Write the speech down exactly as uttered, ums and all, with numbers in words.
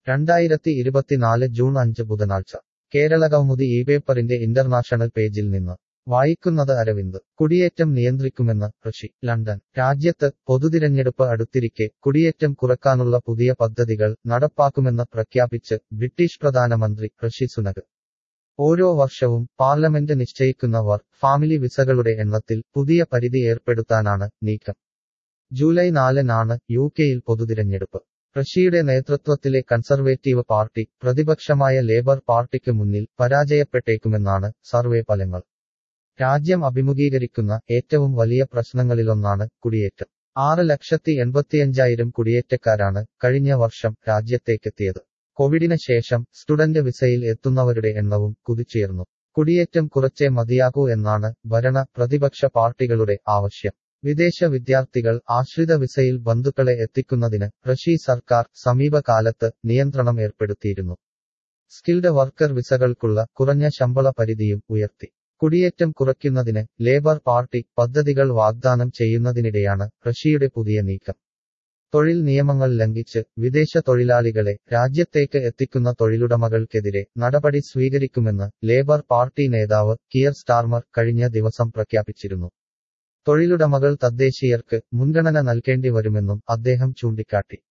രണ്ടായിരത്തി ഇരുപത്തിനാല് ജൂൺ അഞ്ച് ബുധനാഴ്ച കേരളകൗമുദി ഈ പേപ്പറിന്റെ ഇന്റർനാഷണൽ പേജിൽ നിന്ന് വായിക്കുന്നത് അരവിന്ദ് കുടിയേറ്റം നിയന്ത്രിക്കുമെന്ന് ഋഷി ലണ്ടൻ രാജ്യത്ത് പൊതുതിരഞ്ഞെടുപ്പ് അടുത്തിരിക്കെ കുടിയേറ്റം കുറക്കാനുള്ള പുതിയ പദ്ധതികൾ നടപ്പാക്കുമെന്ന് പ്രഖ്യാപിച്ച് ബ്രിട്ടീഷ് പ്രധാനമന്ത്രി ഋഷി സുനക് ഓരോ വർഷവും പാർലമെന്റ് നിശ്ചയിക്കുന്ന വർക്ക് ഫാമിലി വിസകളുടെ എണ്ണത്തിൽ പുതിയ പരിധി ഏർപ്പെടുത്താനാണ് നീക്കം ജൂലൈ നാലിനാണ് യുകെയിൽ പൊതുതിരഞ്ഞെടുപ്പ് ഋഷിയുടെ നേതൃത്വത്തിലെ കൺസർവേറ്റീവ് പാർട്ടി പ്രതിപക്ഷമായ ലേബർ പാർട്ടിക്ക് മുന്നിൽ പരാജയപ്പെട്ടേക്കുമെന്നാണ് സർവേ ഫലങ്ങൾ രാജ്യം അഭിമുഖീകരിക്കുന്ന ഏറ്റവും വലിയ പ്രശ്നങ്ങളിലൊന്നാണ് കുടിയേറ്റം ആറ് ലക്ഷത്തി എൺപത്തിയഞ്ചായിരം കുടിയേറ്റക്കാരാണ് കഴിഞ്ഞ വർഷം രാജ്യത്തേക്കെത്തിയത് കോവിഡിന് ശേഷം സ്റ്റുഡന്റ് വിസയിൽ എത്തുന്നവരുടെ എണ്ണവും കുതിച്ചുയർന്നു കുടിയേറ്റം കുറച്ചേ മതിയാകൂ എന്നാണ് ഭരണ പ്രതിപക്ഷ പാർട്ടികളുടെ ആവശ്യം വിദേശ വിദ്യാർത്ഥികൾ ആശ്രിത വിസയിൽ ബന്ധുക്കളെ എത്തിക്കുന്നതിന് ഋഷി സർക്കാർ സമീപകാലത്ത് നിയന്ത്രണം ഏർപ്പെടുത്തിയിരുന്നു സ്കിൽഡ് വർക്കർ വിസകൾക്കുള്ള കുറഞ്ഞ ശമ്പള പരിധിയും ഉയർത്തി കുടിയേറ്റം കുറയ്ക്കുന്നതിന് ലേബർ പാർട്ടി പദ്ധതികൾ വാഗ്ദാനം ചെയ്യുന്നതിനിടെയാണ് ഋഷിയുടെ പുതിയ നീക്കം തൊഴിൽ നിയമങ്ങൾ ലംഘിച്ച് വിദേശ തൊഴിലാളികളെ രാജ്യത്തേക്ക് എത്തിക്കുന്ന തൊഴിലുടമകൾക്കെതിരെ നടപടി സ്വീകരിക്കുമെന്ന് ലേബർ പാർട്ടി നേതാവ് കിയർ സ്റ്റാർമർ കഴിഞ്ഞ ദിവസം പ്രഖ്യാപിച്ചിരുന്നു തൊഴിലുടമകൾ തദ്ദേശീയർക്ക് മുൻഗണന നൽകേണ്ടി വരുമെന്നും അദ്ദേഹം ചൂണ്ടിക്കാട്ടി